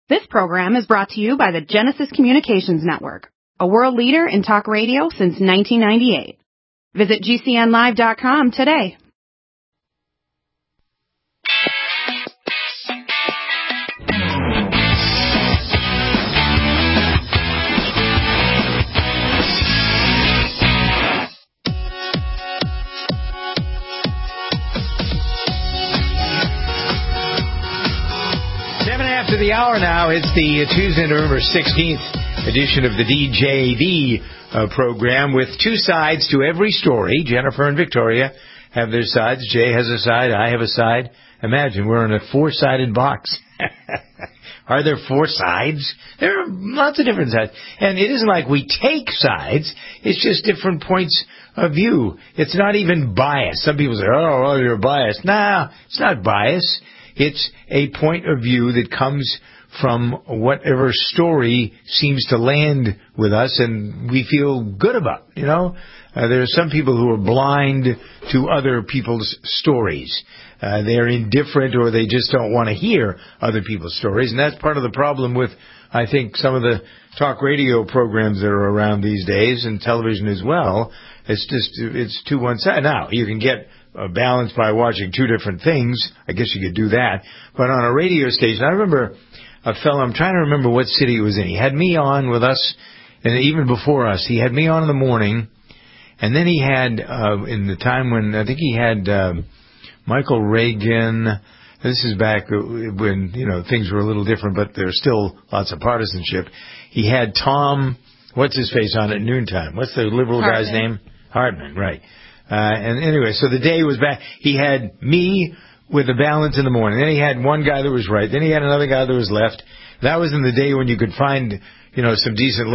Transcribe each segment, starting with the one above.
This program is brought to you by the Genesis Communications Network, a world leader in talk radio since 1998. Visit GCNlive.com today. After the hour now, it's the Tuesday, November 16th edition of the DJV program with two sides to every story. Jennifer and Victoria have their sides. Jay has a side. I have a side. Imagine we're in a four-sided box. Are there four sides? There are lots of different sides. And it isn't like we take sides. It's just different points of view. It's not even bias. Some people say, oh, well, you're biased. No, it's not bias. It's a point of view that comes from whatever story seems to land with us and we feel good about, you know. There are some people who are blind to other people's stories. They're indifferent or they just don't want to hear other people's stories. And that's part of the problem with, I think, some of the talk radio programs that are around these days and television as well. It's too one-sided. Now, you can get a balance by watching two different things. I guess you could do that. But on a radio station, I remember a fellow, I'm trying to remember what city he was in. He had me on with us, and even before us, he had me on in the morning. And then he had, in the time when, I think he had Michael Reagan. This is back when, you know, things were a little different, but there's still lots of partisanship. He had Tom, what's his face on at noontime? What's the liberal guy's name? Hartman, right. And anyway, so the day was back. He had me with the balance in the morning. Then he had one guy that was right. Then he had another guy that was left. That was in the day when you could find, you know, some decent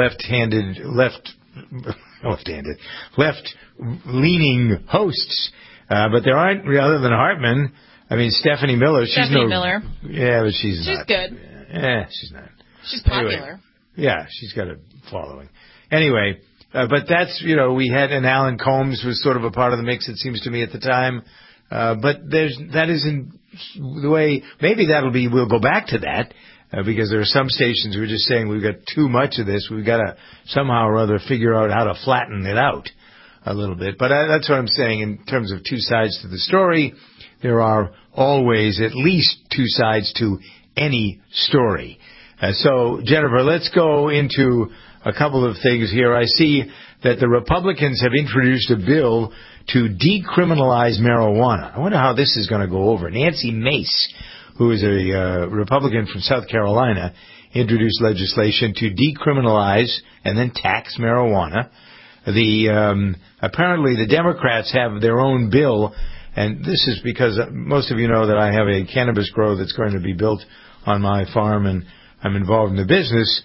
left-leaning hosts. But there aren't, other than Hartman. I mean, Stephanie Miller. Stephanie Miller. Yeah, but she's not. She's good. Yeah, she's not. She's popular. Anyway, yeah, she's got a following. Anyway. But that's, you know, we had, and Alan Combs was sort of a part of the mix, it seems to me, at the time. But that isn't the way, maybe we'll go back to that, because there are some stations who are just saying we've got too much of this. We've got to somehow or other figure out how to flatten it out a little bit. But that's what I'm saying in terms of two sides to the story. There are always at least two sides to any story. So, Jennifer, let's go into a couple of things here. I see that the Republicans have introduced a bill to decriminalize marijuana. I wonder how this is going to go over. Nancy Mace, who is a Republican from South Carolina, introduced legislation to decriminalize and then tax marijuana. Apparently the Democrats have their own bill, and this is because most of you know that I have a cannabis grow that's going to be built on my farm, and I'm involved in the business.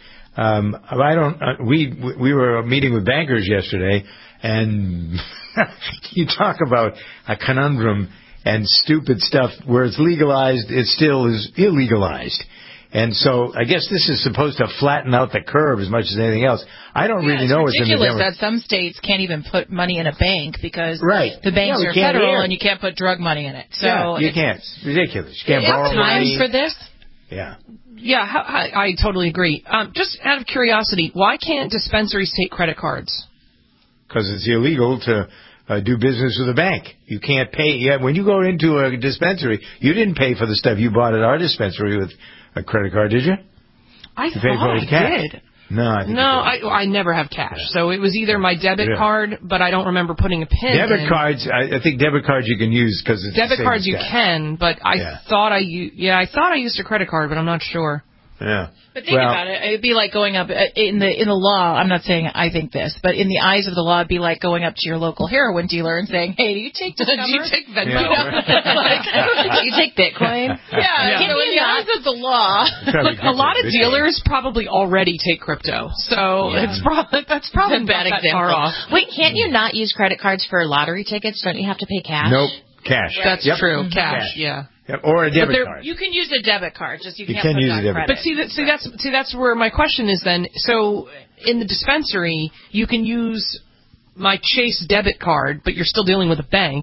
We were meeting with bankers yesterday, and you talk about a conundrum and stupid stuff where it's legalized, it still is illegalized. And so I guess this is supposed to flatten out the curve as much as anything else. I don't really know what's in the It's ridiculous that some states can't even put money in a bank because the banks are federal and you can't put drug money in it. So you can't. It's ridiculous. You can't borrow money. For this? Yeah. Yeah, I totally agree. Just out of curiosity, why can't dispensaries take credit cards? Because it's illegal to do business with a bank. You can't pay. Yeah, when you go into a dispensary, you didn't pay for the stuff you bought at our dispensary with a credit card, did you? I thought I did. No, I never have cash. Yeah. So it was either my debit card, but I don't remember putting a PIN in. Cards, I think debit cards you can use because it's debit cards you can, but I thought I used a credit card, but I'm not sure. Yeah. But think about it. It'd be like going up in the law. I'm not saying I think this, but in the eyes of the law, it'd be like going up to your local heroin dealer and saying, "Hey, do you take this number? Do you take Venmo? Do you take Bitcoin?" Yeah. In the eyes of the law, look, a lot of dealers probably already take crypto, so that's probably a bad example. Far off. Wait, can't you not use credit cards for lottery tickets? Don't you have to pay cash? Nope, cash. Right. That's true. Mm-hmm. Cash. Yeah. Yep. Or a debit card. You can use a debit card, just you can't can put use it on a debit credit. But that's where my question is then. So in the dispensary, you can use my Chase debit card, but you're still dealing with a bank.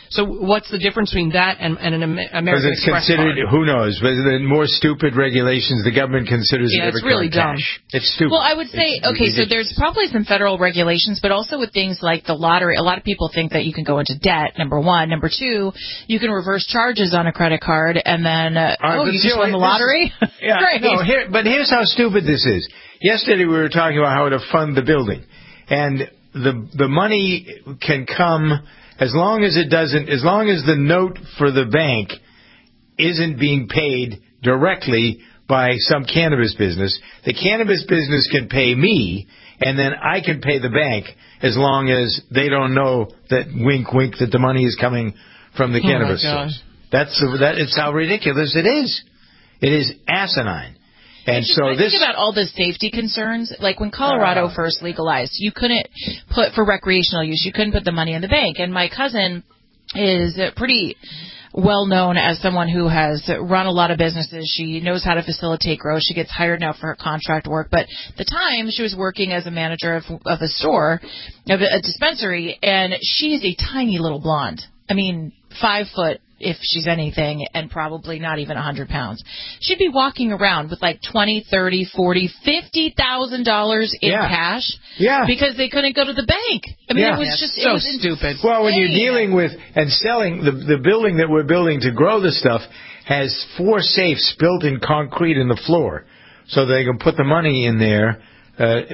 So what's the difference between that and an American it's Express considered, card? who knows, but the more stupid regulations, the government considers a debit it's really card dumb. cash. It's stupid. Well, I would say, It's okay, so ridiculous. there's probably some federal regulations, but also with things like the lottery. A lot of people think that you can go into debt, number one. Number two, you can reverse charges on a credit card, and then, you just won the lottery? Yeah, Great. no, but here's how stupid this is. Yesterday we were talking about how to fund the building. And the money can come as long as the note for the bank isn't being paid directly by some cannabis business. The cannabis business can pay me, and then I can pay the bank as long as they don't know that wink, wink, that the money is coming from the cannabis source. It's how ridiculous it is. It is asinine. And so think about all the safety concerns. Like when Colorado first legalized, you couldn't put for recreational use. You couldn't put the money in the bank. And my cousin is pretty well known as someone who has run a lot of businesses. She knows how to facilitate growth. She gets hired now for her contract work. But at the time, she was working as a manager of a store, of a dispensary, and she's a tiny little blonde. I mean, 5 foot. If she's anything, and probably not even 100 pounds. She'd be walking around with like $20, $30, $40, $50,000 in cash because they couldn't go to the bank. I mean, it was just so it was stupid. Insane. Well, when you're dealing with and selling, the building that we're building to grow the stuff has 4 safes built in concrete in the floor, so they can put the money in there. Have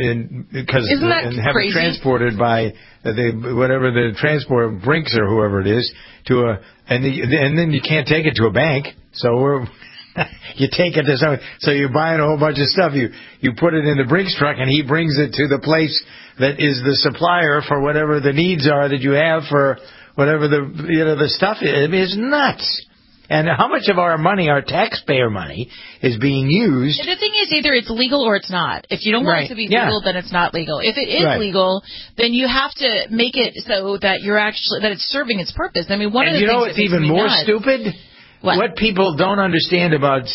it transported by whatever the transport Brinks or whoever it is and then you can't take it to a bank. So you take it to someone. So you're buying a whole bunch of stuff. You put it in the Brinks truck and he brings it to the place that is the supplier for whatever the needs are that you have for whatever the stuff is. I mean, it's nuts. And how much of our money, our taxpayer money, is being used? And the thing is, either it's legal or it's not. If you don't want it to be legal, then it's not legal. If it is legal, then you have to make it so that that it's serving its purpose. I mean, one of the things what's even more stupid? What people don't understand about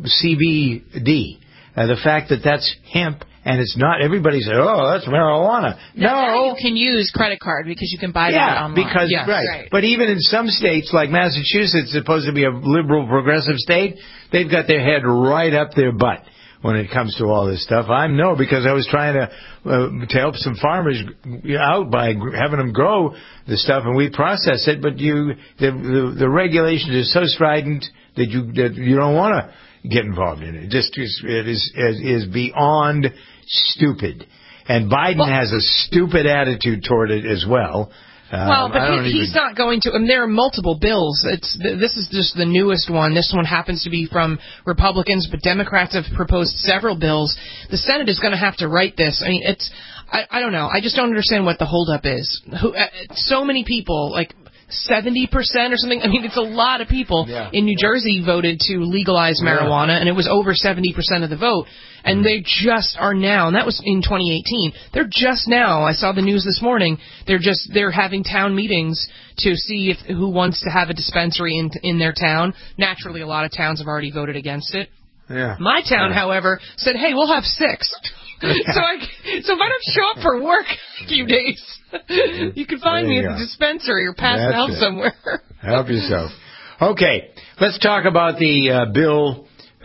CBD, the fact that that's hemp. And it's not, everybody says, oh, that's marijuana. No. You can use credit card because you can buy that online. Right. But even in some states, like Massachusetts, supposed to be a liberal, progressive state, they've got their head right up their butt when it comes to all this stuff. I know because I was trying to help some farmers out by having them grow the stuff, and we process it. But the regulations are so strident that you don't want to get involved in it. It is beyond stupid. And Biden has a stupid attitude toward it as well. But he's not going to. I mean, there are multiple bills. This is just the newest one. This one happens to be from Republicans, but Democrats have proposed several bills. The Senate is going to have to write this. I mean, I don't know. I just don't understand what the holdup is. So many people, like 70% or something. I mean, it's a lot of people in New Jersey voted to legalize marijuana, and it was over 70% of the vote. And they just are now, and that was in 2018. They're just now, I saw the news this morning, they're having town meetings to see who wants to have a dispensary in their town. Naturally, a lot of towns have already voted against it. Yeah. My town, however, said, hey, we'll have 6. So if I don't show up for work a few days, you can find me at the dispensary or pass out somewhere. Help yourself. Okay, let's talk about the bill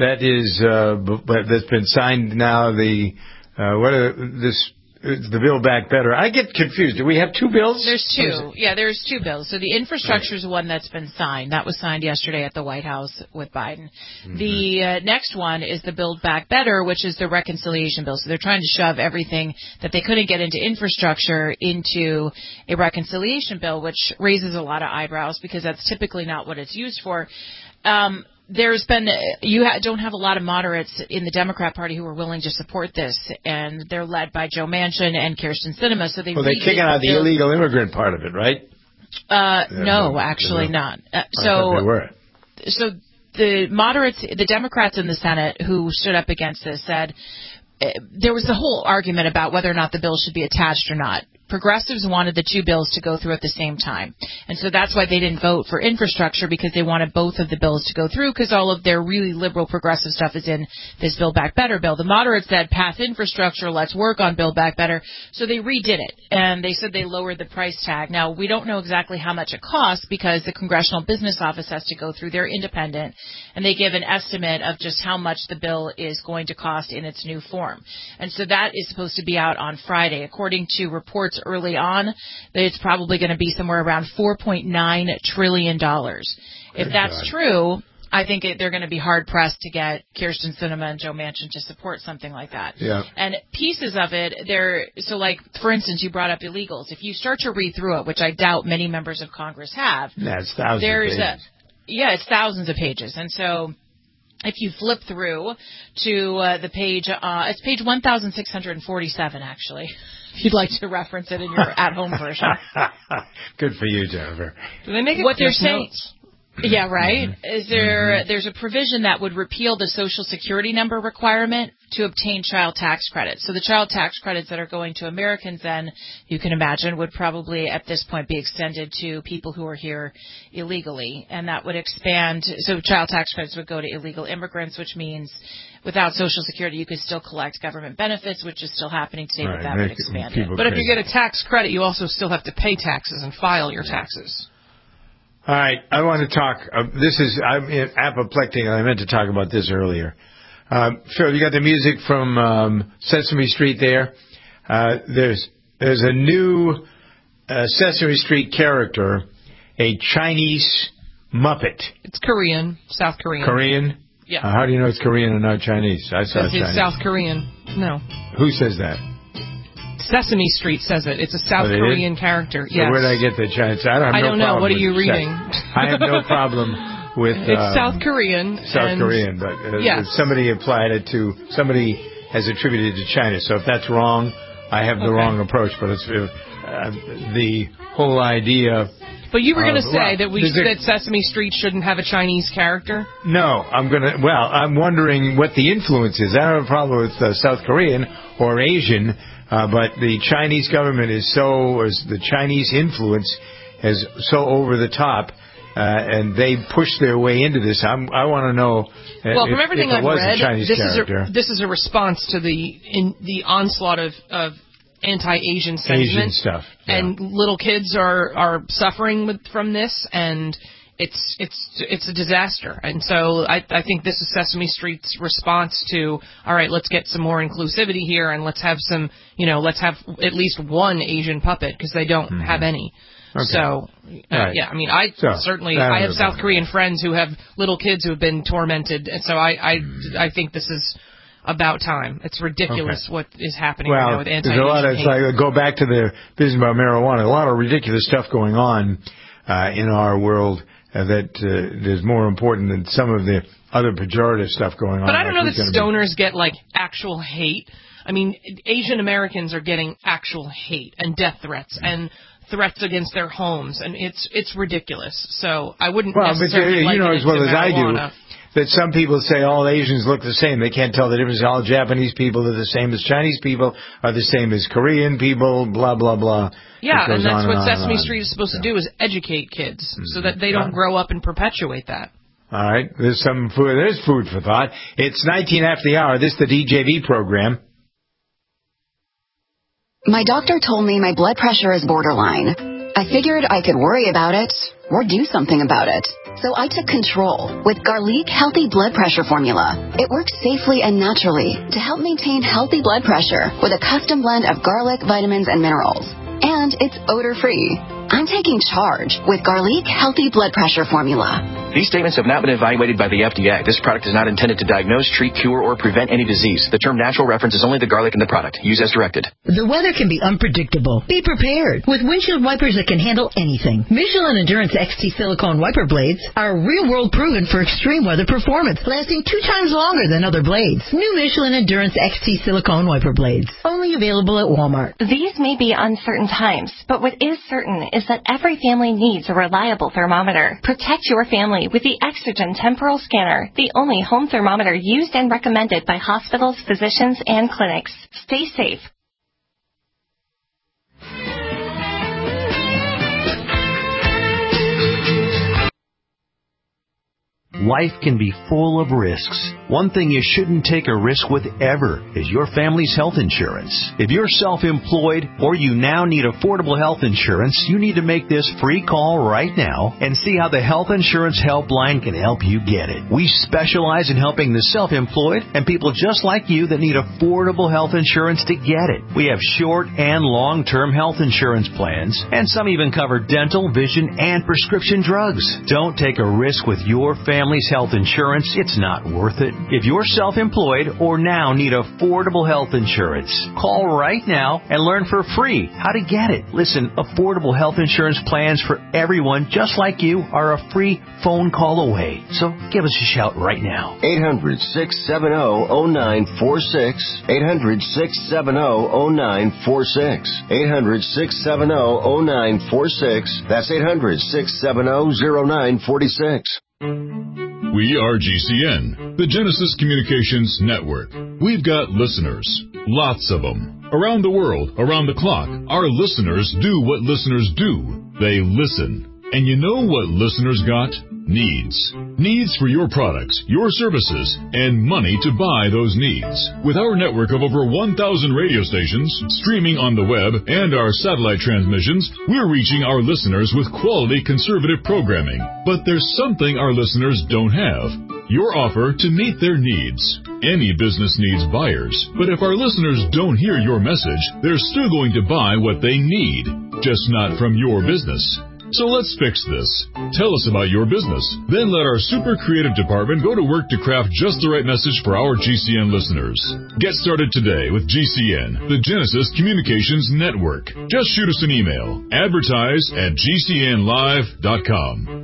that's been signed now. The Build Back Better. I get confused. Do we have 2 bills? There's 2. Yeah, there's 2 bills. So the infrastructure is one that's been signed. That was signed yesterday at the White House with Biden. Mm-hmm. The next one is the Build Back Better, which is the reconciliation bill. So they're trying to shove everything that they couldn't get into infrastructure into a reconciliation bill, which raises a lot of eyebrows because that's typically not what it's used for. There's been don't have a lot of moderates in the Democrat Party who are willing to support this, and they're led by Joe Manchin and Kirsten Sinema. So they're kicking out the illegal immigrant part of it, right? No, actually not. So they were. So the moderates, the Democrats in the Senate who stood up against this said there was the whole argument about whether or not the bill should be attached or not. progressives wanted the two bills to go through at the same time. And so that's why they didn't vote for infrastructure, because they wanted both of the bills to go through, because all of their really liberal progressive stuff is in this Build Back Better bill. The moderates said, pass infrastructure, let's work on Build Back Better. So they redid it, and they said they lowered the price tag. Now, we don't know exactly how much it costs, because the Congressional Business Office has to go through. They're independent, and they give an estimate of just how much the bill is going to cost in its new form. And so that is supposed to be out on Friday. According to reports early on, it's probably going to be somewhere around $4.9 trillion. If that's true, I think they're going to be hard-pressed to get Kyrsten Sinema and Joe Manchin to support something like that. Yeah. And pieces of it, so like, for instance, you brought up illegals. If you start to read through it, which I doubt many members of Congress have, it's thousands of pages. It's thousands of pages. And so if you flip through to the page, it's page 1,647, actually, if you'd like to reference it in your at-home version. Good for you, Jennifer. Do they make it what they're saying? Notes? Yeah, right. Is there's a provision that would repeal the Social Security number requirement to obtain child tax credits. So the child tax credits that are going to Americans, then, you can imagine, would probably at this point be extended to people who are here illegally, and that would expand. So child tax credits would go to illegal immigrants, which means without Social Security you could still collect government benefits, which is still happening today, but that would expand it. But if you get a tax credit, you also still have to pay taxes and file your taxes. All right, I want to talk. I'm apoplectic, and I meant to talk about this earlier. Phil, you got the music from Sesame Street there. There's a new Sesame Street character, a Chinese Muppet. It's Korean, South Korean. Korean? Yeah. How do you know it's Korean and not Chinese? I saw Chinese. It's South Korean. No. Who says that? Sesame Street says it. It's a South Korean character. So where did I get the Chinese? I don't know. What are you reading? I have no problem with... it's South Korean. South Korean, but if somebody applied it to... Somebody has attributed it to China. So if that's wrong, I have the wrong approach. But it's the whole idea... But you were going to say that Sesame Street shouldn't have a Chinese character? No, I'm wondering what the influence is. I don't have a problem with South Korean or Asian, but the Chinese government the Chinese influence is so over the top, and they push their way into this. I want to know from everything I've read, this is a response to the onslaught of anti-Asian sentiment. Asian stuff. Yeah. And little kids are suffering from this, and it's a disaster. And so I think this is Sesame Street's response to, all right, let's get some more inclusivity here, and let's have let's have at least one Asian puppet, because they don't have any. Okay. So, yeah, I mean, I have South Korean friends who have little kids who have been tormented, and so I think this is about time. It's ridiculous what is happening right now with anti-Asian hate. Go back to the business about marijuana. A lot of ridiculous stuff going on in our world that is more important than some of the other pejorative stuff going on. But I don't know that stoners get, actual hate. I mean, Asian Americans are getting actual hate and death threats and threats against their homes, and it's ridiculous. So I wouldn't necessarily you know as well as I do that some people say all Asians look the same. They can't tell the difference. All Japanese people are the same as Chinese people, are the same as Korean people, blah, blah, blah. Yeah, and that's what Sesame Street is supposed to do, is educate kids so that they don't grow up and perpetuate that. All right, there's food for thought. It's 19 after the hour. This is the DJV program. My doctor told me my blood pressure is borderline. I figured I could worry about it or do something about it. So I took control with Garlic Healthy Blood Pressure Formula. It works safely and naturally to help maintain healthy blood pressure with a custom blend of garlic, vitamins, and minerals. And it's odor-free. I'm taking charge with Garlic Healthy Blood Pressure Formula. These statements have not been evaluated by the FDA. This product is not intended to diagnose, treat, cure, or prevent any disease. The term natural references only the garlic in the product. Use as directed. The weather can be unpredictable. Be prepared with windshield wipers that can handle anything. Michelin Endurance XT silicone wiper blades are real-world proven for extreme weather performance, lasting 2 times longer than other blades. New Michelin Endurance XT silicone wiper blades. Only available at Walmart. These may be uncertain times, but what is certain is that every family needs a reliable thermometer. Protect your family with the Exergen Temporal Scanner, the only home thermometer used and recommended by hospitals, physicians, and clinics. Stay safe. life can be full of risks. One thing you shouldn't take a risk with ever is your family's health insurance. If you're self-employed or you now need affordable health insurance, you need to make this free call right now and see how the Health Insurance Helpline can help you get it. We specialize in helping the self-employed and people just like you that need affordable health insurance to get it. We have short and long-term health insurance plans, and some even cover dental, vision, and prescription drugs. Don't take a risk with your family's health insurance. It's not worth it. If you're self-employed or now need affordable health insurance, call right now and learn for free how to get it. Listen, affordable health insurance plans for everyone just like you are a free phone call away. So give us a shout right now. 800-670-0946. 800-670-0946. 800-670-0946. That's 800-670-0946. We are GCN, the Genesis Communications Network. We've got listeners, lots of them. Around the world, around the clock, our listeners do what listeners do. They listen. And you know what listeners got? Needs. Needs for your products, your services, and money to buy those needs. With our network of over 1,000 radio stations, streaming on the web, and our satellite transmissions, we're reaching our listeners with quality conservative programming. But there's something our listeners don't have. Your offer to meet their needs. Any business needs buyers, but if our listeners don't hear your message, they're still going to buy what they need, just not from your business. So let's fix this. Tell us about your business. Then let our super creative department go to work to craft just the right message for our GCN listeners. Get started today with GCN, the Genesis Communications Network. Just shoot us an email. Advertise@gcnlive.com.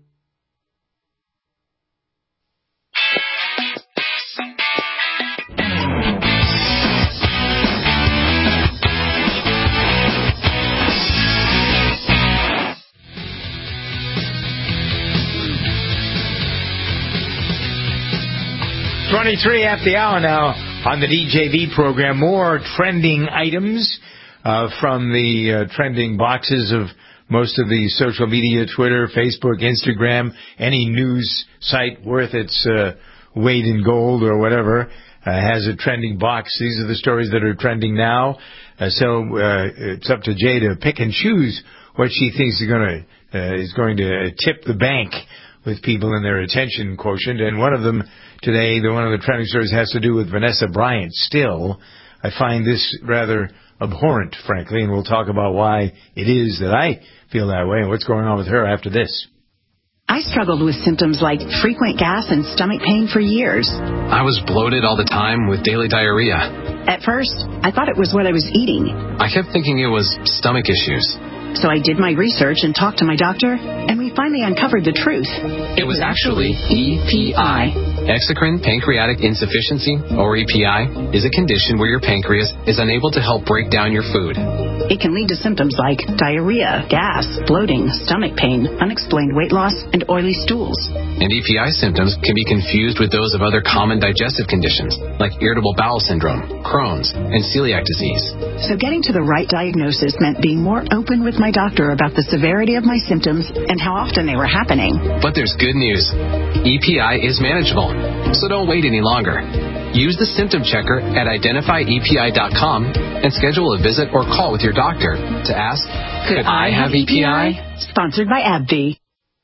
Three at the hour now on the DJV program. More trending items from the trending boxes of most of the social media, Twitter, Facebook, Instagram, any news site worth its weight in gold or whatever has a trending box. These are the stories that are trending now. So it's up to Jay to pick and choose what she thinks is going to tip the bank with people in their attention quotient. And one of them today, one of the trending stories has to do with Vanessa Bryant. Still, I find this rather abhorrent, frankly, and we'll talk about why it is that I feel that way and what's going on with her after this. I struggled with symptoms like frequent gas and stomach pain for years. I was bloated all the time with daily diarrhea. At first, I thought it was what I was eating. I kept thinking it was stomach issues. So I did my research and talked to my doctor, and we finally uncovered the truth. It was actually EPI. Exocrine pancreatic insufficiency, or EPI, is a condition where your pancreas is unable to help break down your food. It can lead to symptoms like diarrhea, gas, bloating, stomach pain, unexplained weight loss, and oily stools. And EPI symptoms can be confused with those of other common digestive conditions, like irritable bowel syndrome, Crohn's, and celiac disease. So getting to the right diagnosis meant being more open with my doctor about the severity of my symptoms and how often they were happening. But there's good news. EPI is manageable, so don't wait any longer. Use the symptom checker at identifyepi.com and schedule a visit or call with your doctor to ask, could I have EPI? Sponsored by AbbVie.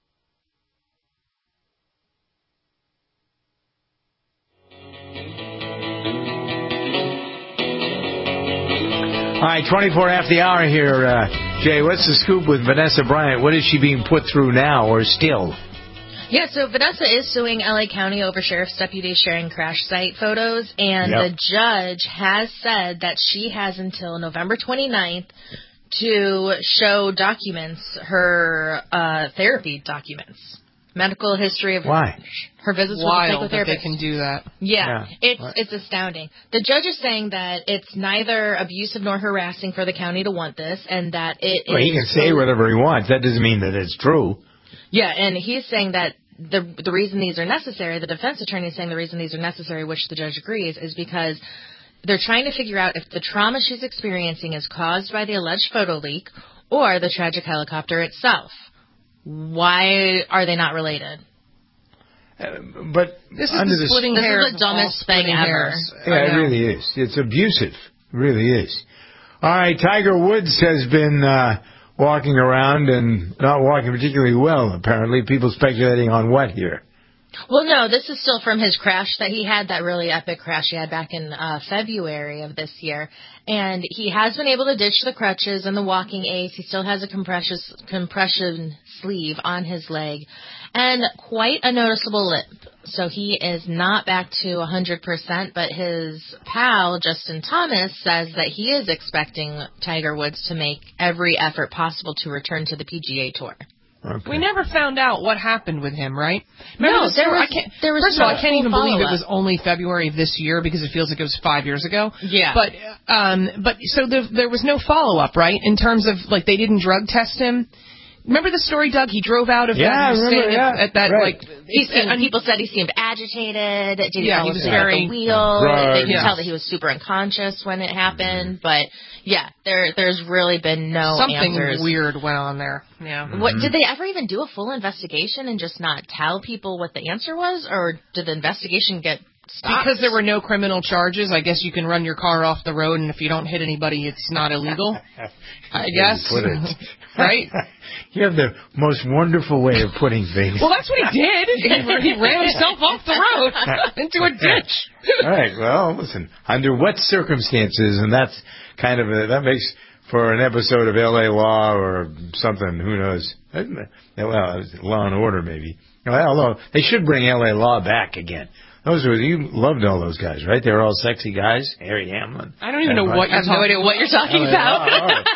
All right, 24 after the hour here. Jay, what's the scoop with Vanessa Bryant? What is she being put through now or still? Yeah, so Vanessa is suing L.A. County over sheriff's deputies sharing crash site photos, and the judge has said that she has until November 29th to show documents, her therapy documents, medical history of her visits with the psychotherapist. That they can do that. Yeah. It's astounding. The judge is saying that it's neither abusive nor harassing for the county to want this, and that it he can say whatever he wants. That doesn't mean that it's true. Yeah, and he's saying that the reason these are necessary, the defense attorney is saying the reason these are necessary, which the judge agrees, is because they're trying to figure out if the trauma she's experiencing is caused by the alleged photo leak or the tragic helicopter itself. Why are they not related? But this is under the splitting hair. This is the dumbest thing ever. Yeah, it really is. It's abusive. It really is. All right, Tiger Woods has been walking around and not walking particularly well, apparently. People speculating on what here? Well, no, this is still from his crash that he had, that really epic crash he had back in February of this year. And he has been able to ditch the crutches and the walking aids. He still has a compression sleeve on his leg and quite a noticeable limp. So he is not back to 100%, but his pal, Justin Thomas, says that he is expecting Tiger Woods to make every effort possible to return to the PGA Tour. Okay. We never found out what happened with him, right? Remember First of all, I can't even believe it was only February of this year because it feels like it was 5 years ago. Yeah. But so there was no follow-up, right? In terms of, like, they didn't drug test him. Remember the story, Doug? He drove out of that. At that, right. People said he seemed agitated. He was very at the wheel. They could tell that he was super unconscious when it happened. But yeah, there's really been no something answers. Weird went on there. Yeah. Mm-hmm. What did they ever even do a full investigation and just not tell people what the answer was, or did the investigation get stopped? Because there were no criminal charges. I guess you can run your car off the road, and if you don't hit anybody, it's not illegal. I guess. Put it. Right? You have the most wonderful way of putting things. Well, that's what he did. He ran himself off the road into a ditch. All right. Well, listen. Under what circumstances, and that's kind of that makes for an episode of L.A. Law or something. Who knows? Well, Law and Order maybe. Although they should bring L.A. Law back again. You loved all those guys, right? They were all sexy guys. Harry Hamlin. I don't even know what you're talking about.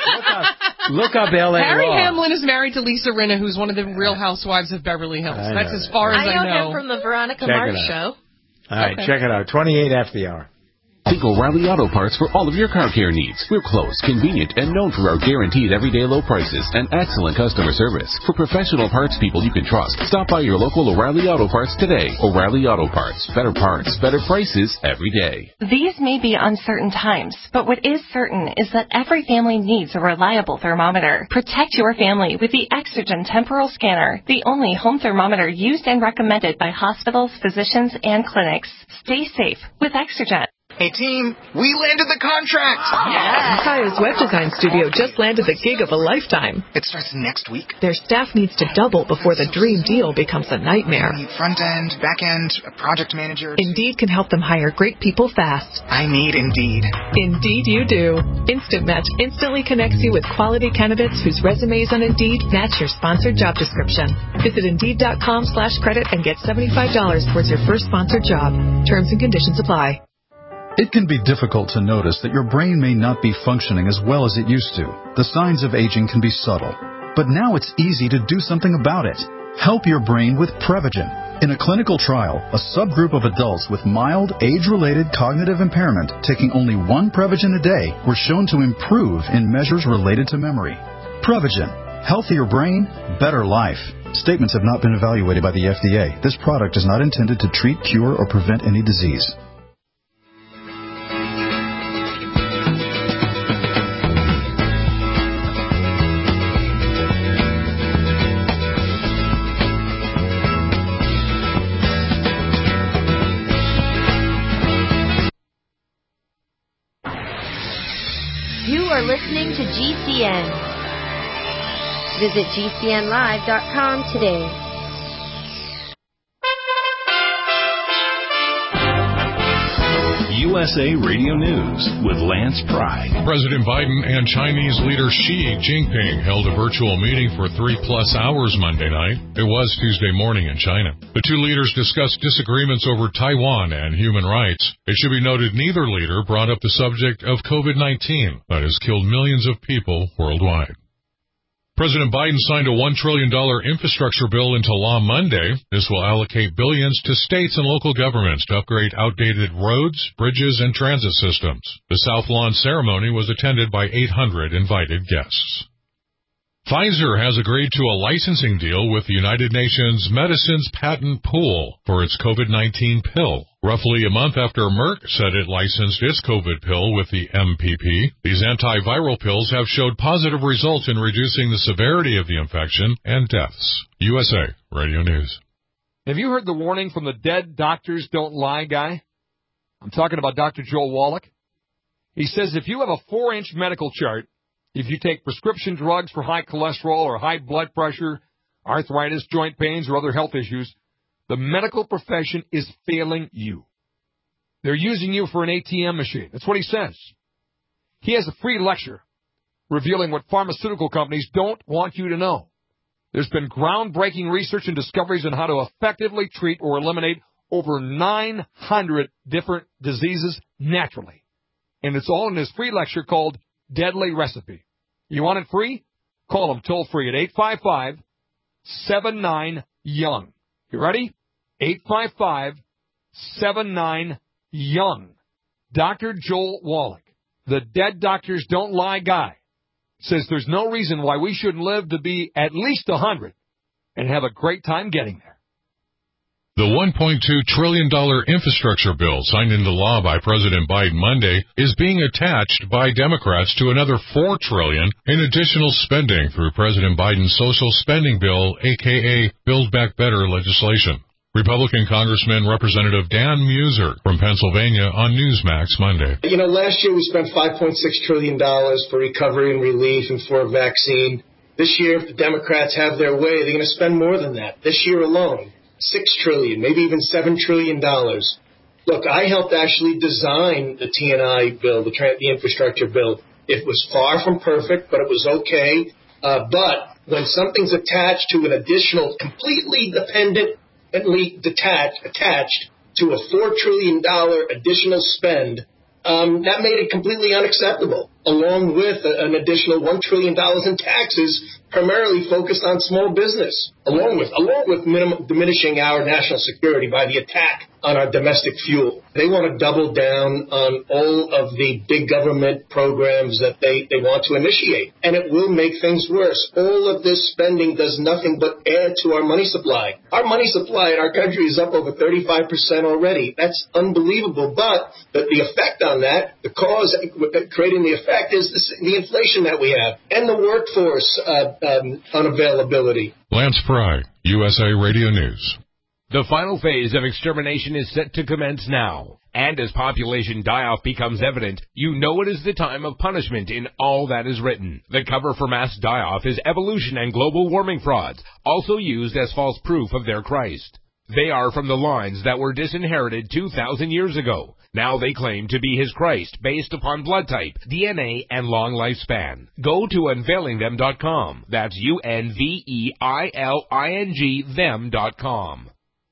Right. Look up L.A. Harry Law. Hamlin is married to Lisa Rinna, who's one of the Real Housewives of Beverly Hills. That's as far as I know. I know him from the Veronica Mars show. All right, check it out. 28 after the hour. Think O'Reilly Auto Parts for all of your car care needs. We're close, convenient, and known for our guaranteed everyday low prices and excellent customer service. For professional parts people you can trust, stop by your local O'Reilly Auto Parts today. O'Reilly Auto Parts. Better parts, better prices every day. These may be uncertain times, but what is certain is that every family needs a reliable thermometer. Protect your family with the Exergen Temporal Scanner, the only home thermometer used and recommended by hospitals, physicians, and clinics. Stay safe with Exergen. Hey team, we landed the contract! Yeah. Kaya's web design studio just landed the gig of a lifetime. It starts next week. Their staff needs to double before the dream deal becomes a nightmare. I need front end, back end, a project manager. Indeed can help them hire great people fast. I need Indeed. Indeed you do. Instant Match instantly connects you with quality candidates whose resumes on Indeed match your sponsored job description. Visit Indeed.com/credit and get $75 towards your first sponsored job. Terms and conditions apply. It can be difficult to notice that your brain may not be functioning as well as it used to. The signs of aging can be subtle. But now it's easy to do something about it. Help your brain with Prevagen. In a clinical trial, a subgroup of adults with mild, age-related cognitive impairment taking only one Prevagen a day were shown to improve in measures related to memory. Prevagen. Healthier brain, better life. Statements have not been evaluated by the FDA. This product is not intended to treat, cure, or prevent any disease. Listening to GCN. Visit GCNlive.com today. USA Radio News with Lance Pry. President Biden and Chinese leader Xi Jinping held a virtual meeting for 3+ hours Monday night. It was Tuesday morning in China. The two leaders discussed disagreements over Taiwan and human rights. It should be noted neither leader brought up the subject of COVID-19 that has killed millions of people worldwide. President Biden signed a $1 trillion infrastructure bill into law Monday. This will allocate billions to states and local governments to upgrade outdated roads, bridges, and transit systems. The South Lawn ceremony was attended by 800 invited guests. Pfizer has agreed to a licensing deal with the United Nations Medicines Patent Pool for its COVID-19 pill. Roughly a month after Merck said it licensed its COVID pill with the MPP, these antiviral pills have showed positive results in reducing the severity of the infection and deaths. USA Radio News. Have you heard the warning from the Dead Doctors Don't Lie guy? I'm talking about Dr. Joel Wallach. He says if you have a 4-inch medical chart, if you take prescription drugs for high cholesterol or high blood pressure, arthritis, joint pains, or other health issues, the medical profession is failing you. They're using you for an ATM machine. That's what he says. He has a free lecture revealing what pharmaceutical companies don't want you to know. There's been groundbreaking research and discoveries on how to effectively treat or eliminate over 900 different diseases naturally. And it's all in his free lecture called Deadly Recipe. You want it free? Call him toll free at 855-79-YOUNG. You ready? 855-79-YOUNG. Dr. Joel Wallach, the Dead Doctors Don't Lie guy, says there's no reason why we shouldn't live to be at least 100 and have a great time getting there. The $1.2 trillion infrastructure bill signed into law by President Biden Monday is being attached by Democrats to another $4 trillion in additional spending through President Biden's social spending bill, a.k.a. Build Back Better legislation. Republican Congressman Representative Dan Muser from Pennsylvania on Newsmax Monday. You know, last year we spent $5.6 trillion for recovery and relief and for a vaccine. This year, if the Democrats have their way, they're going to spend more than that. This year alone, $6 trillion, maybe even $7 trillion. Look, I helped actually design the T&I bill, the infrastructure bill. It was far from perfect, but it was okay. But when something's attached to an additional, completely attached to a $4 trillion additional spend, that made it completely unacceptable, along with an additional $1 trillion in taxes, primarily focused on small business, along with diminishing our national security by the attack on our domestic fuel. They want to double down on all of the big government programs that they want to initiate, and it will make things worse. All of this spending does nothing but add to our money supply. Our money supply in our country is up over 35% already. That's unbelievable, but the effect on that, the cause creating the effect is the inflation that we have and the workforce unavailability. Lance Pry, USA Radio News. The final phase of extermination is set to commence now. And as population die-off becomes evident, you know it is the time of punishment in all that is written. The cover for mass die-off is evolution and global warming frauds, also used as false proof of their Christ. They are from the lines that were disinherited 2,000 years ago. Now they claim to be his Christ based upon blood type, DNA, and long lifespan. Go to unveilingthem.com. That's UNVEILING them.com.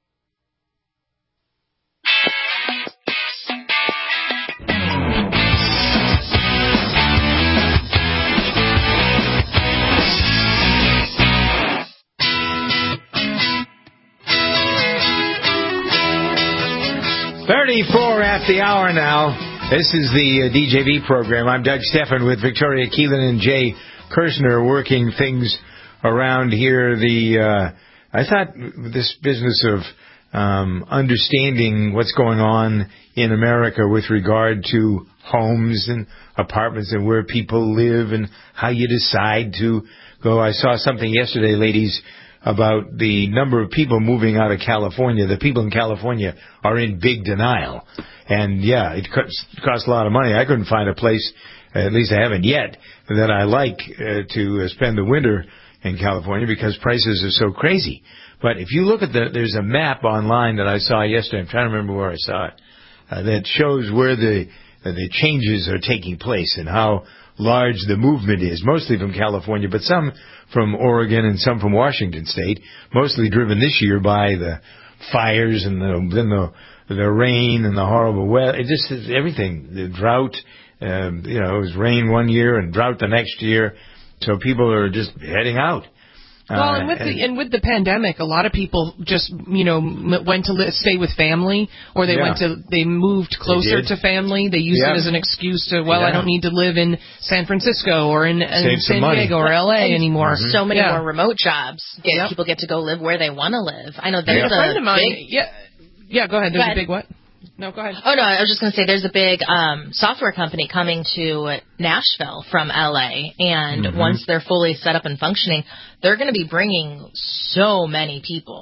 .34 at the hour now. This is the DJV program. I'm Doug Stephan with Victoria Keelan and Jay Kirshner working things around here. I thought this business of understanding what's going on in America with regard to homes and apartments and where people live and how you decide to go. I saw something yesterday, ladies, about the number of people moving out of California. The people in California are in big denial. And, yeah, it costs a lot of money. I couldn't find a place, at least I haven't yet, that I like to spend the winter in California because prices are so crazy. But if you look at there's a map online that I saw yesterday. I'm trying to remember where I saw it, that shows where the changes are taking place and how large the movement is, mostly from California, but some from Oregon and some from Washington State, mostly driven this year by the fires and the rain and the horrible weather. It just is everything. The drought, it was rain one year and drought the next year, so people are just heading out. Well, and with the pandemic, a lot of people just went to stay with family, or they moved closer to family. They used it as an excuse to I don't need to live in San Francisco or in San Diego or LA anymore. So many more remote jobs. People get to go live where they want to live. I know there's a friend of mine. Go ahead. There's a big what? No, go ahead. Oh, no, I was just going to say there's a big software company coming to Nashville from L.A., and once they're fully set up and functioning, they're going to be bringing so many people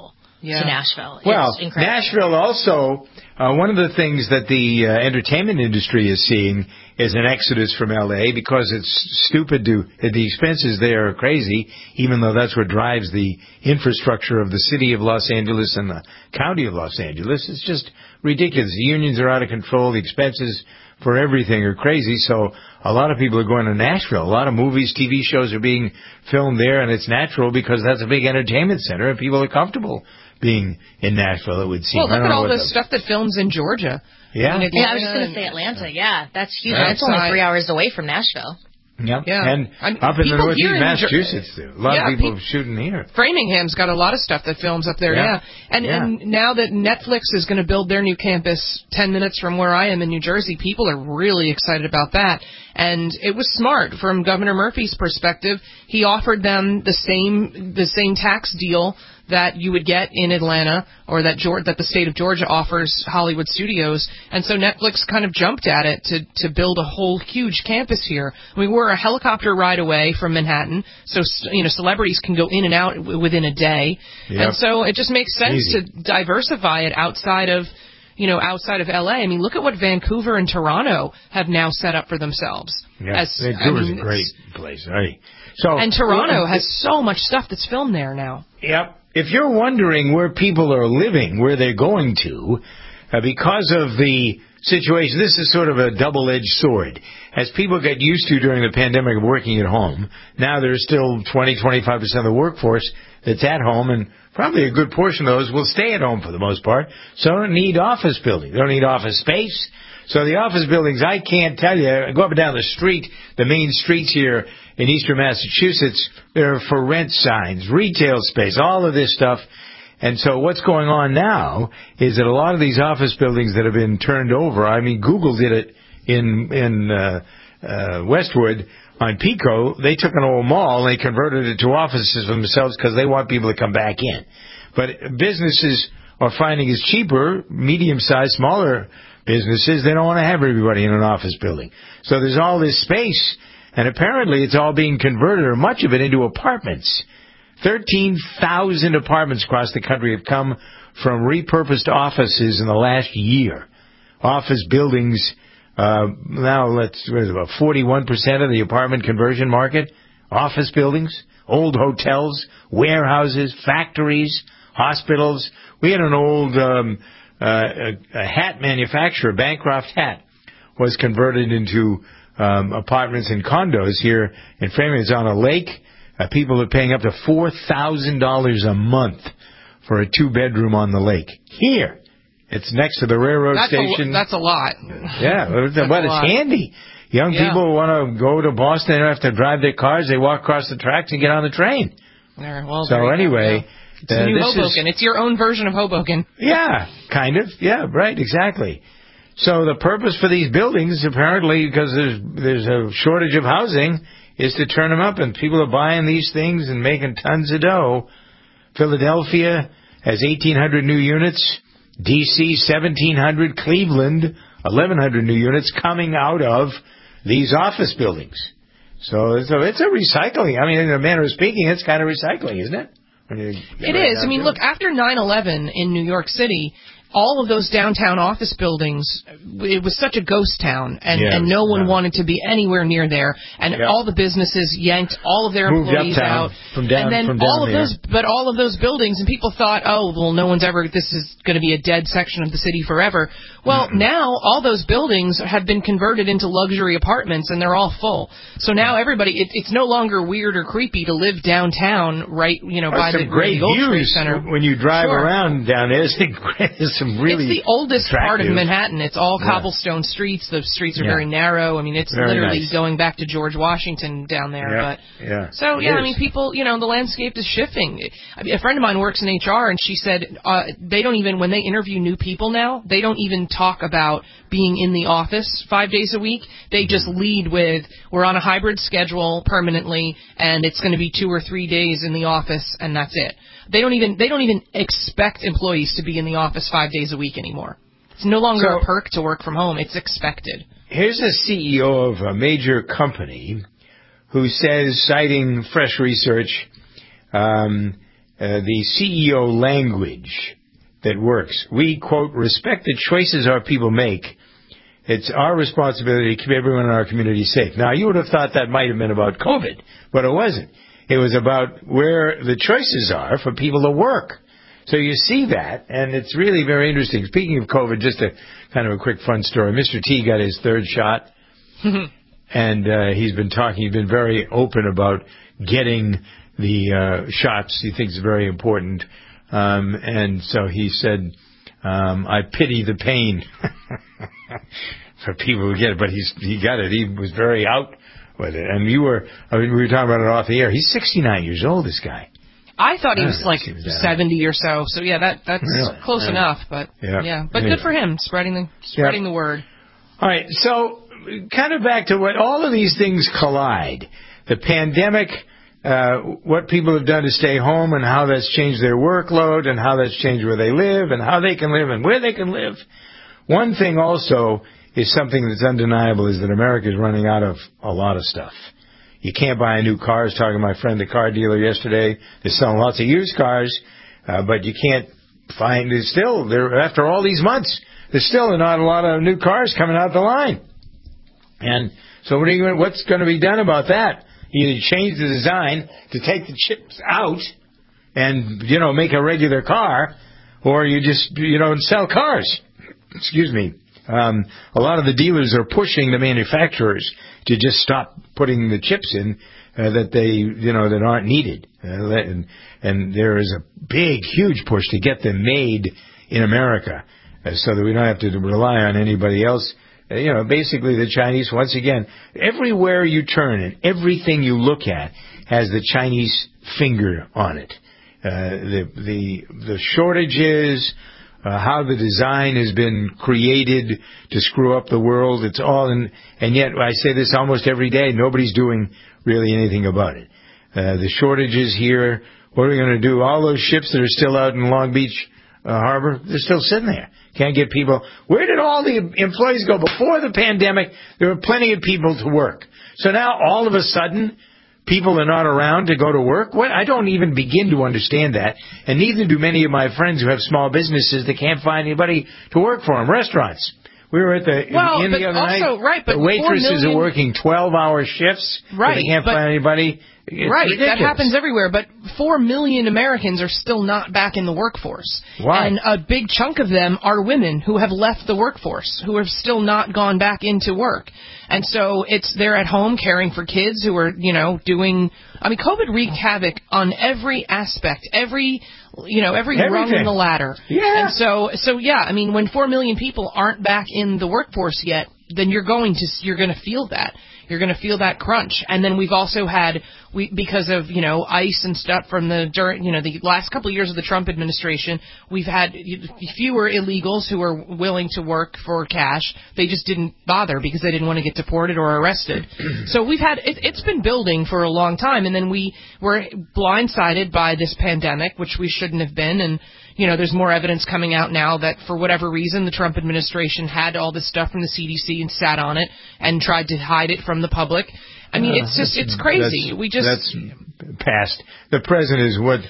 Nashville. Well, it's incredible. Nashville also, one of the things that the entertainment industry is seeing is an exodus from L.A. because it's stupid the expenses there are crazy, even though that's what drives the infrastructure of the city of Los Angeles and the county of Los Angeles. It's just ridiculous. The unions are out of control. The expenses for everything are crazy. So a lot of people are going to Nashville. A lot of movies, TV shows are being filmed there, and it's natural because that's a big entertainment center, and people are comfortable being in Nashville, it would seem. Well, look at all the stuff that films in Georgia. Yeah. I was just going to say Atlanta. Yeah, that's huge. It's only 3 hours away from Nashville. Yep. Yeah. And up in the Northeast, Massachusetts, a lot of people shooting here. Framingham's got a lot of stuff that films up there, And now that Netflix is going to build their new campus 10 minutes from where I am in New Jersey, people are really excited about that. And it was smart from Governor Murphy's perspective. He offered them the same tax deal that you would get in Atlanta, or that the state of Georgia offers Hollywood studios, and so Netflix kind of jumped at it to build a whole huge campus here. We're a helicopter ride away from Manhattan, so celebrities can go in and out within a day, and so it just makes sense to diversify it outside of LA. I mean, look at what Vancouver and Toronto have now set up for themselves. Yeah, Vancouver's a great place, right? And Toronto has so much stuff that's filmed there now. Yep. If you're wondering where people are living, where they're going to, because of the situation, this is sort of a double-edged sword. As people get used to during the pandemic of working at home, now there's still 20-25% of the workforce that's at home, and probably a good portion of those will stay at home for the most part, so they don't need office buildings. They don't need office space. So the office buildings, I can't tell you, I go up and down the street, the main streets here in eastern Massachusetts, there are for rent signs, retail space, all of this stuff. And so what's going on now is that a lot of these office buildings that have been turned over, I mean, Google did it in Westwood on Pico. They took an old mall and they converted it to offices for themselves because they want people to come back in. But businesses are finding it's cheaper, medium-sized, smaller businesses, they don't want to have everybody in an office building. So there's all this space, and apparently it's all being converted, or much of it, into apartments. 13,000 apartments across the country have come from repurposed offices in the last year. Office buildings, now about 41% of the apartment conversion market. Office buildings, old hotels, warehouses, factories, hospitals. We had an old a hat manufacturer, Bancroft Hat, was converted into apartments and condos here in Framingham. It's on a lake. People are paying up to $4,000 a month for a 2-bedroom on the lake. Here, it's next to the railroad station. That's a lot. Yeah, but it's handy. Young people want to go to Boston. They don't have to drive their cars. They walk across the tracks and get on the train. So anyway... It's a new Hoboken. It's your own version of Hoboken. Yeah, kind of. Yeah, right, exactly. So the purpose for these buildings, apparently, because there's a shortage of housing, is to turn them up, and people are buying these things and making tons of dough. Philadelphia has 1,800 new units. D.C., 1,700. Cleveland, 1,100 new units coming out of these office buildings. So it's a recycling. I mean, in a manner of speaking, it's kind of recycling, isn't it? It is. I mean, look, after 9/11 in New York City, all of those downtown office buildings, it was such a ghost town, and no one wanted to be anywhere near there, and all the businesses yanked all of their employees out, all of those buildings, and people thought, oh, well, this is going to be a dead section of the city forever. Well, now all those buildings have been converted into luxury apartments, and they're all full. So now everybody, it's no longer weird or creepy to live downtown, right? By the World Trade Center. When you drive around down there, it's really it's the oldest part of attractive. Manhattan. It's all cobblestone streets. The streets are very narrow. I mean, it's very literally nice. Going back to George Washington down there. So I mean, people, the landscape is shifting. A friend of mine works in HR, and she said they don't even, when they interview new people now, they don't even talk about being in the office 5 days a week. They just lead with, we're on a hybrid schedule permanently, and it's going to be 2 or 3 days in the office, and that's it. They don't even expect employees to be in the office 5 days a week anymore. It's no longer a perk to work from home. It's expected. Here's a CEO of a major company who says, citing fresh research, the CEO language that works. We, quote, respect the choices our people make. It's our responsibility to keep everyone in our community safe. Now, you would have thought that might have been about COVID, but it wasn't. It was about where the choices are for people to work. So you see that, and it's really very interesting. Speaking of COVID, just a kind of a quick fun story. Mr. T got his third shot, and he's been very open about getting the shots. He thinks it's very important. And so he said, I pity the pain for people who get it, but he got it. He was very out with it. And we were talking about it off the air. He's 69 years old, this guy. I thought he was like 70 or so. So yeah, that's really? close enough. But but good for him spreading the word. All right, so kind of back to what all of these things collide. The pandemic, what people have done to stay home and how that's changed their workload and how that's changed where they live and how they can live and where they can live. One thing also is something that's undeniable is that America is running out of a lot of stuff. You can't buy a new car. I was talking to my friend, the car dealer, yesterday. They're selling lots of used cars, but you can't find it still. After all these months, there's still not a lot of new cars coming out the line. And so what's going to be done about that? Either change the design to take the chips out and, make a regular car, or you just, sell cars. Excuse me. A lot of the dealers are pushing the manufacturers to just stop putting the chips in that that aren't needed. And there is a big, huge push to get them made in America so that we don't have to rely on anybody else. Basically the Chinese, once again, everywhere you turn and everything you look at has the Chinese finger on it. The shortages, how the design has been created to screw up the world, it's all and yet I say this almost every day, nobody's doing really anything about it. The shortages here, what are we going to do? All those ships that are still out in Long Beach Harbor, they're still sitting there. Can't get people. Where did all the employees go? Before the pandemic, there were plenty of people to work. So now all of a sudden, people are not around to go to work? What? I don't even begin to understand that. And neither do many of my friends who have small businesses that can't find anybody to work for them. Restaurants. We were at the inn the other night. Right, but the waitresses are working 12-hour shifts. Right, they can't find anybody. It's ridiculous. That happens everywhere, but 4 million Americans are still not back in the workforce. Why? And a big chunk of them are women who have left the workforce, who have still not gone back into work. And so they're at home caring for kids who are, doing, COVID wreaked havoc on every aspect, every rung in the ladder. Yeah. And so when 4 million people aren't back in the workforce yet, then you're going to feel that. You're going to feel that crunch. And then we've also had, because of, ICE and stuff from the last couple of years of the Trump administration, we've had fewer illegals who are willing to work for cash. They just didn't bother because they didn't want to get deported or arrested. So we've had, it's been building for a long time. And then we were blindsided by this pandemic, which we shouldn't have been. And, there's more evidence coming out now that for whatever reason, the Trump administration had all this stuff from the CDC and sat on it and tried to hide it from the public. It's crazy. That's past. The president is what.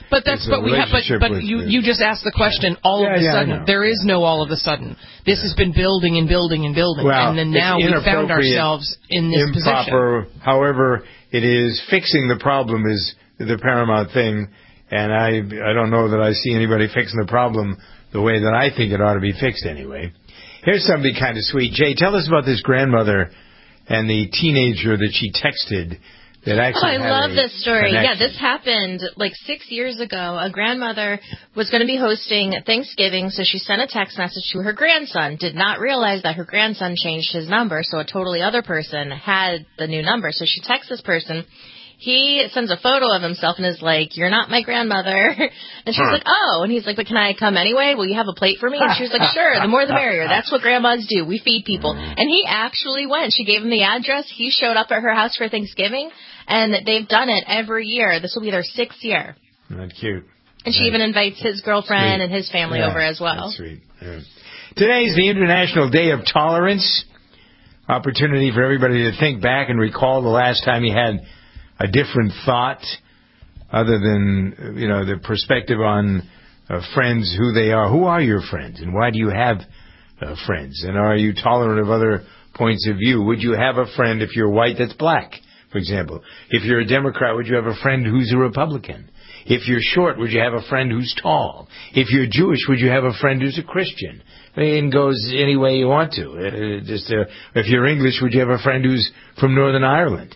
You just asked the question. All of a sudden, there is no all of a sudden. This has been building and building and building, and then now we found ourselves in this improper, position. However, it is fixing the problem is the paramount thing, and I don't know that I see anybody fixing the problem the way that I think it ought to be fixed anyway. Here's something kind of sweet. Jay, tell us about this grandmother and the teenager that she texted that actually I love this story. Connection. Yeah, this happened like 6 years ago. A grandmother was going to be hosting Thanksgiving, so she sent a text message to her grandson. Did not realize that her grandson changed his number, so a totally other person had the new number. So she texts this person. He sends a photo of himself and is like, "You're not my grandmother." And she's like, "Oh." And he's like, "But can I come anyway? Will you have a plate for me?" And she was like, "Sure, the more the merrier. That's what grandmas do. We feed people." And he actually went. She gave him the address. He showed up at her house for Thanksgiving, and they've done it every year. This will be their 6th year. That's cute. And she even invites his girlfriend and his family over as well. That's sweet. Yeah. Today is the International Day of Tolerance. Opportunity for everybody to think back and recall the last time you had a different thought other than, the perspective on friends, who they are. Who are your friends, and why do you have friends? And are you tolerant of other points of view? Would you have a friend if you're white that's black, for example? If you're a Democrat, would you have a friend who's a Republican? If you're short, would you have a friend who's tall? If you're Jewish, would you have a friend who's a Christian? It goes any way you want to. If you're English, would you have a friend who's from Northern Ireland?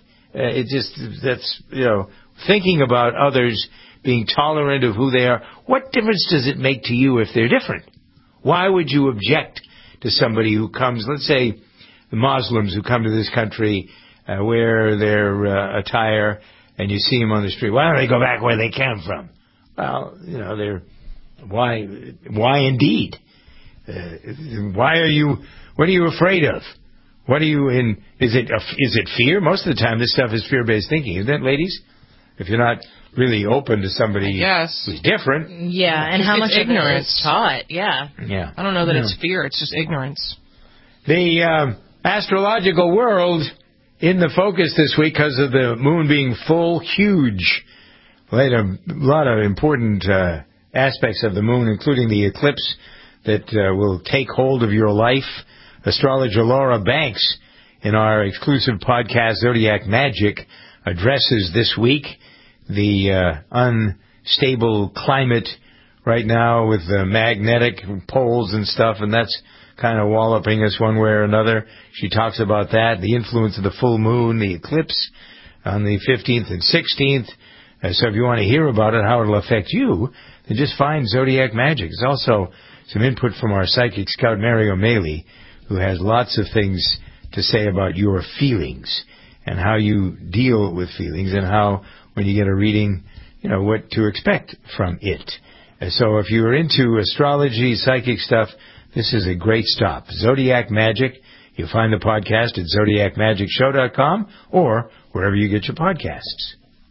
Thinking about others, being tolerant of who they are. What difference does it make to you if they're different? Why would you object to somebody who comes, let's say, the Muslims who come to this country, wear their attire, and you see them on the street? Why don't they go back where they came from? Well, why indeed? What are you afraid of? What are you in? Is it fear? Most of the time, this stuff is fear-based thinking, isn't it, ladies? If you're not really open to somebody who's different. Yeah, and how much ignorance is taught. Yeah. I don't know that it's fear. It's just ignorance. The astrological world in the focus this week because of the moon being full, huge. Well, a lot of important aspects of the moon, including the eclipse that will take hold of your life. Astrologer Laura Banks, in our exclusive podcast, Zodiac Magic, addresses this week the unstable climate right now with the magnetic poles and stuff, and that's kind of walloping us one way or another. She talks about that, the influence of the full moon, the eclipse on the 15th and 16th. So if you want to hear about it, how it'll affect you, then just find Zodiac Magic. There's also some input from our psychic scout, Mary O'Malley, who has lots of things to say about your feelings and how you deal with feelings and how, when you get a reading, what to expect from it. So if you're into astrology, psychic stuff, this is a great stop. Zodiac Magic. You'll find the podcast at ZodiacMagicShow.com or wherever you get your podcasts.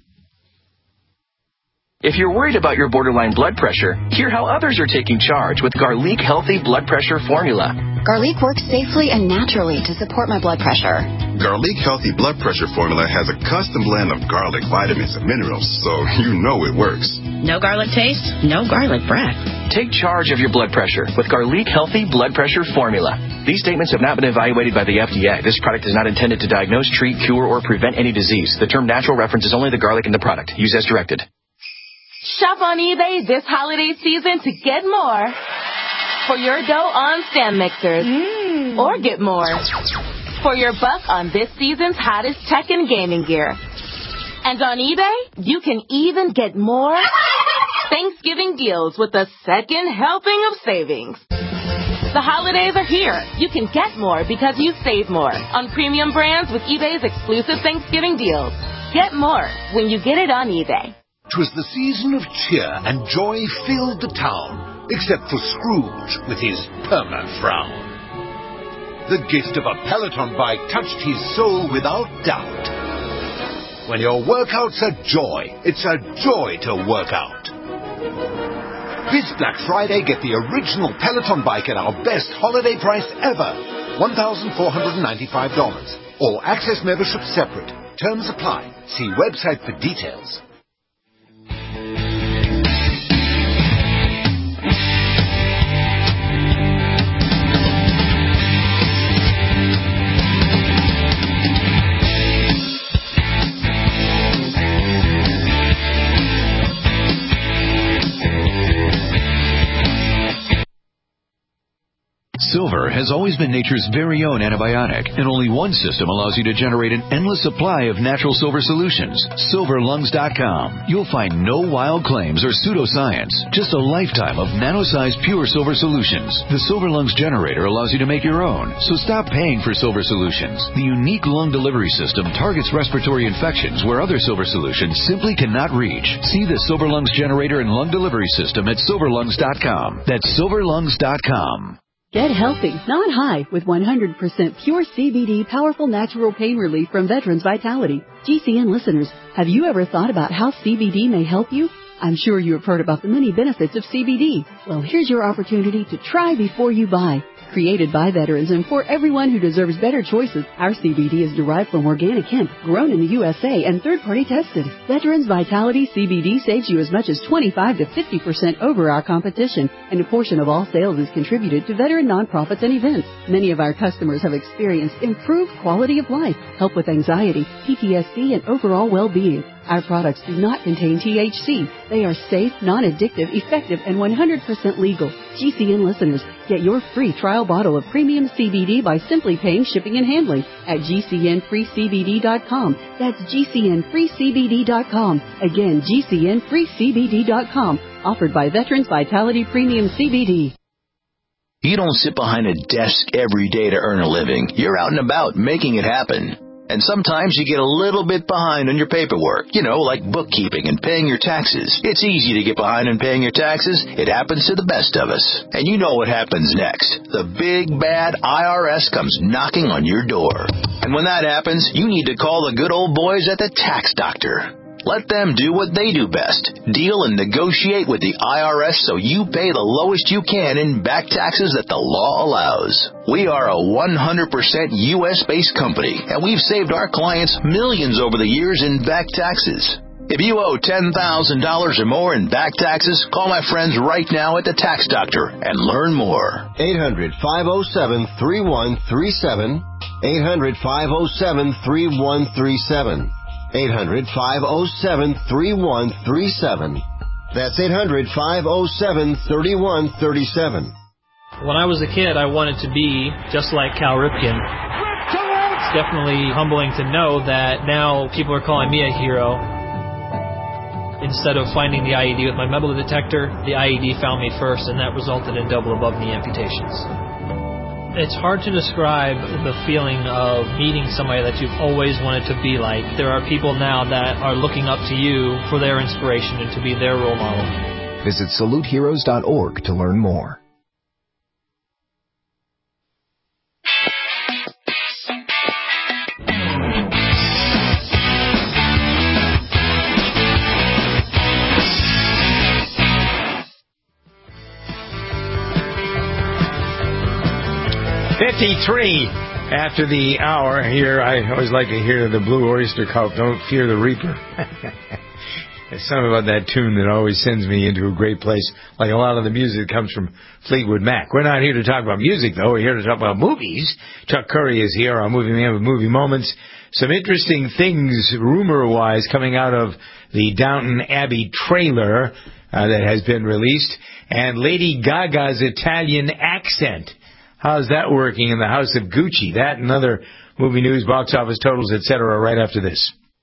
If you're worried about your borderline blood pressure, hear how others are taking charge with Garlic Healthy Blood Pressure Formula. Garlic works safely and naturally to support my blood pressure. Garlic Healthy Blood Pressure Formula has a custom blend of garlic, vitamins, and minerals, so you know it works. No garlic taste, no garlic breath. Take charge of your blood pressure with Garlic Healthy Blood Pressure Formula. These statements have not been evaluated by the FDA. This product is not intended to diagnose, treat, cure, or prevent any disease. The term natural references only the garlic in the product. Use as directed. Shop on eBay this holiday season to get more for your dough on stand mixers. Or get more for your buck on this season's hottest tech and gaming gear. And on eBay, you can even get more Thanksgiving deals with a second helping of savings. The holidays are here. You can get more because you save more on premium brands with eBay's exclusive Thanksgiving deals. Get more when you get it on eBay. 'Twas the season of cheer and joy filled the town, except for Scrooge with his perma-frown. The gift of a Peloton bike touched his soul without doubt. When your workout's a joy, it's a joy to work out. This Black Friday, get the original Peloton bike at our best holiday price ever, $1,495. All access membership separate. Terms apply. See website for details. Silver has always been nature's very own antibiotic, and only one system allows you to generate an endless supply of natural silver solutions. SilverLungs.com. You'll find no wild claims or pseudoscience, just a lifetime of nano-sized pure silver solutions. The Silver Lungs generator allows you to make your own, so stop paying for silver solutions. The unique lung delivery system targets respiratory infections where other silver solutions simply cannot reach. See the Silver Lungs generator and lung delivery system at SilverLungs.com. That's SilverLungs.com. Get healthy, not high, with 100% pure CBD powerful natural pain relief from Veterans Vitality. GCN listeners, have you ever thought about how CBD may help you? I'm sure you have heard about the many benefits of CBD. Well, here's your opportunity to try before you buy. Created by veterans and for everyone who deserves better choices, our CBD is derived from organic hemp, grown in the USA and third-party tested. Veterans Vitality CBD saves you as much as 25 to 50% over our competition, and a portion of all sales is contributed to veteran nonprofits and events. Many of our customers have experienced improved quality of life, help with anxiety, PTSD, and overall well-being. Our products do not contain THC. They are safe, non-addictive, effective, and 100% legal. GCN listeners, get your free trial bottle of premium CBD by simply paying shipping and handling at GCNFreeCBD.com. That's GCNFreeCBD.com. Again, GCNFreeCBD.com. Offered by Veterans Vitality Premium CBD. You don't sit behind a desk every day to earn a living. You're out and about making it happen. And sometimes you get a little bit behind on your paperwork, like bookkeeping and paying your taxes. It's easy to get behind on paying your taxes. It happens to the best of us. And you know what happens next. The big, bad IRS comes knocking on your door. And when that happens, you need to call the good old boys at the Tax Doctor. Let them do what they do best. Deal and negotiate with the IRS so you pay the lowest you can in back taxes that the law allows. We are a 100% U.S.-based company, and we've saved our clients millions over the years in back taxes. If you owe $10,000 or more in back taxes, call my friends right now at the Tax Doctor and learn more. 800-507-3137. 800-507-3137. 800-507-3137. That's 800-507-3137. When I was a kid, I wanted to be just like Cal Ripken. It's definitely humbling to know that now people are calling me a hero. Instead of finding the IED with my metal detector, the IED found me first, and that resulted in double above-knee amputations. It's hard to describe the feeling of meeting somebody that you've always wanted to be like. There are people now that are looking up to you for their inspiration and to be their role model. Visit SaluteHeroes.org to learn more. .53 after the hour here. I always like to hear the Blue Oyster Cult, Don't Fear the Reaper. There's something about that tune that always sends me into a great place, like a lot of the music comes from Fleetwood Mac. We're not here to talk about music, though. We're here to talk about movies. Chuck Curry is here, our movie man with Movie Moments. Some interesting things, rumor-wise, coming out of the Downton Abbey trailer that has been released, and Lady Gaga's Italian accent. How's that working in the House of Gucci? That and other movie news, box office totals, etc. right after this.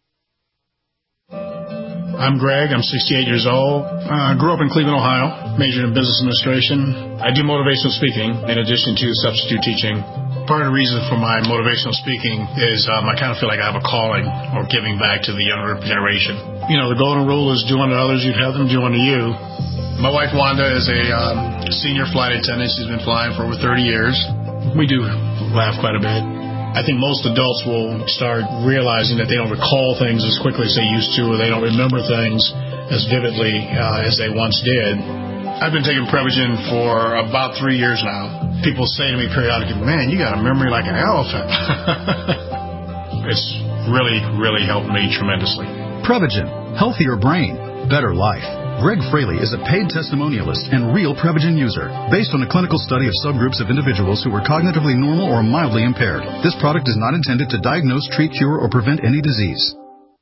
I'm Greg. I'm 68 years old. I grew up in Cleveland, Ohio, majored in business administration. I do motivational speaking in addition to substitute teaching. Part of the reason for my motivational speaking is I kind of feel like I have a calling or giving back to the younger generation. The golden rule is do unto others, you'd have them do unto you. My wife, Wanda, is a senior flight attendant. She's been flying for over 30 years. We do laugh quite a bit. I think most adults will start realizing that they don't recall things as quickly as they used to, or they don't remember things as vividly as they once did. I've been taking Prevagen for about 3 years now. People say to me periodically, man, you got a memory like an elephant. It's really, really helped me tremendously. Prevagen. Healthier brain. Better life. Greg Fraley is a paid testimonialist and real Prevagen user, based on a clinical study of subgroups of individuals who were cognitively normal or mildly impaired. This product is not intended to diagnose, treat, cure, or prevent any disease.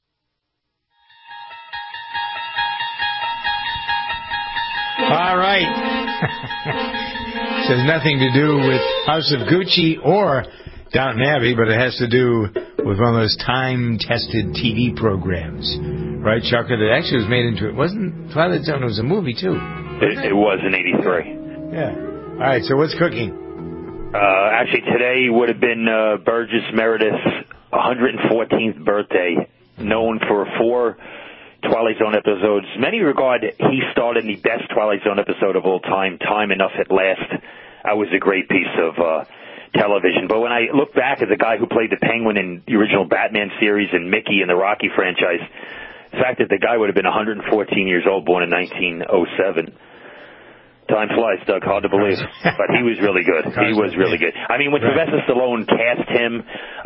All right. This has nothing to do with House of Gucci or Downton Abbey, but it has to do with one of those time-tested TV programs. Right, Chuck? That actually was made into it. Wasn't Twilight Zone? It was a movie, too. It was in 83. Yeah. All right, so what's cooking? Actually, today would have been Burgess Meredith's 114th birthday, known for 4 Twilight Zone episodes. Many regard he starred in the best Twilight Zone episode of all time, Time Enough at Last. That was a great piece of television. But when I look back at the guy who played the Penguin in the original Batman series and Mickey in the Rocky franchise, the fact that the guy would have been 114 years old, born in 1907. Time flies, Doug. Hard to believe. But he was really good. He was really good. I mean, when Sylvester Stallone cast him,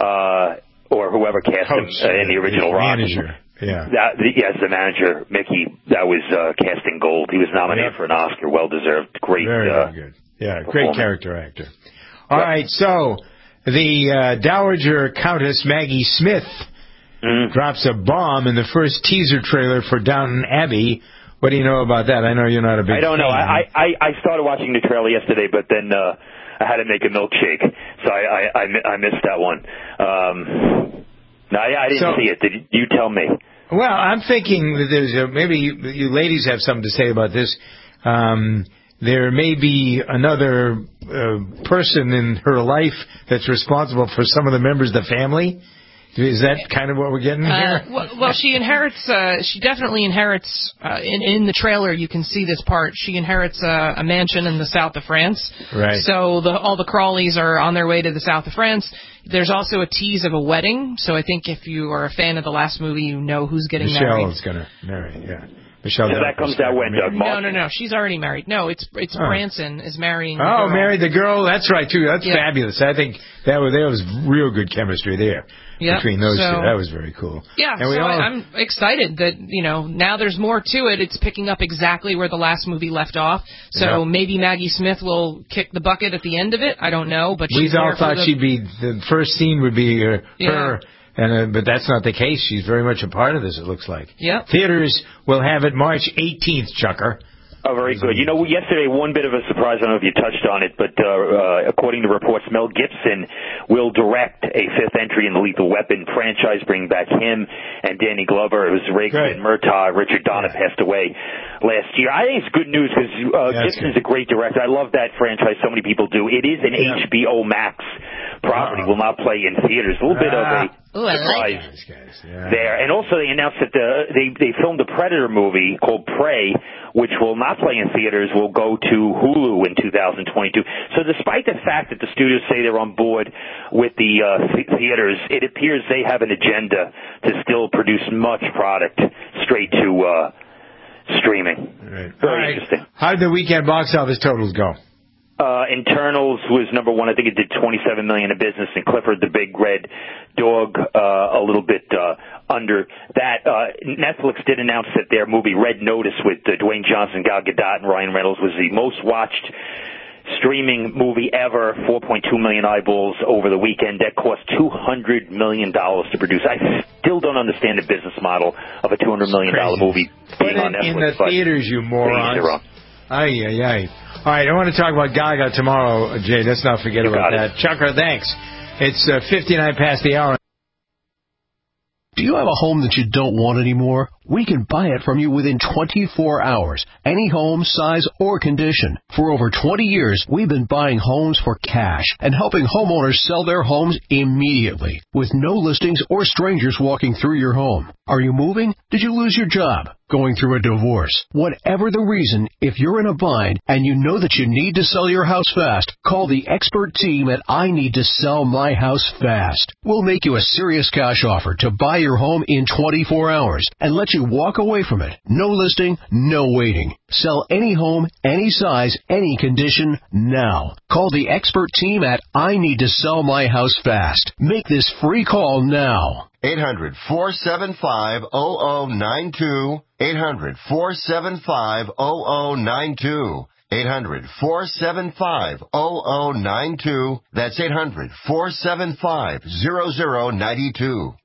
or whoever cast him in the original Rocky. Manager. Yeah. Yes, the manager, Mickey, that was casting gold. He was nominated for an Oscar. Well-deserved. Great. Very good. Yeah, great character actor. All right, so the Dowager Countess Maggie Smith drops a bomb in the first teaser trailer for Downton Abbey. What do you know about that? I know you're not a big fan. I don't know. I started watching the trailer yesterday, but then I had to make a milkshake, so I missed that one. No, I didn't see it. Did you tell me? Well, I'm thinking that there's maybe you ladies have something to say about this. There may be another person in her life that's responsible for some of the members of the family. Is that kind of what we're getting here? Well, she inherits. She definitely inherits. In the trailer, you can see this part. She inherits a mansion in the south of France. Right. So all the Crawleys are on their way to the south of France. There's also a tease of a wedding. So I think if you are a fan of the last movie, you know who's getting married. Michelle's going to marry. Yeah. Michelle. So that comes out when, Doug? No. She's already married. No, it's Branson is marrying. Oh, married the girl. That's right too. That's fabulous. I think there was real good chemistry there between those two. That was very cool. Yeah. And I'm excited that now there's more to it. It's picking up exactly where the last movie left off. So maybe Maggie Smith will kick the bucket at the end of it. I don't know, but we all thought she'd be the first scene would be her. But that's not the case. She's very much a part of this, it looks like. Yep. Theaters will have it March 18th, Chucker. Oh, very good. Yesterday, one bit of a surprise, I don't know if you touched on it, but according to reports, Mel Gibson will direct a fifth entry in the Lethal Weapon franchise, bring back him and Danny Glover. It was Rigby Murtaugh. Richard Donner passed away last year. I think it's good news because Gibson's a great director. I love that franchise. So many people do. It is an HBO Max property. Will not play in theaters. A little bit of a surprise there. And also they announced that they filmed a Predator movie called Prey, which will not play in theaters, will go to Hulu in 2022. So despite the fact that the studios say they're on board with the theaters, it appears they have an agenda to still produce much product straight to streaming. Right. Very interesting. How did the weekend box office totals go? Internals was number one. I think it did $27 million in business, and Clifford the Big Red Dog a little bit under that. Netflix did announce that their movie Red Notice with Dwayne Johnson, Gal Gadot, and Ryan Reynolds was the most watched streaming movie ever. 4.2 million eyeballs over the weekend. That cost $200 million to produce. I still don't understand the business model of a $200 million movie being on Netflix. In the theaters, you morons. Aye. All right, I want to talk about Gaga tomorrow, Jay. Let's not forget about that. Chucker, thanks. It's 59 past the hour. Do you have a home that you don't want anymore? We can buy it from you within 24 hours. Any home, size, or condition. For over 20 years, we've been buying homes for cash and helping homeowners sell their homes immediately with no listings or strangers walking through your home. Are you moving? Did you lose your job? Going through a divorce? Whatever the reason, if you're in a bind and you know that you need to sell your house fast, call the expert team at I Need to Sell My House Fast. We'll make you a serious cash offer to buy your home in 24 hours and let you walk away from it. No listing, no waiting. Sell any home, any size, any condition, now. Call the expert team at I Need to Sell My House Fast. Make this free call now. 800-475-0092. 800-475-0092. 800-475-0092. That's 800-475-0092.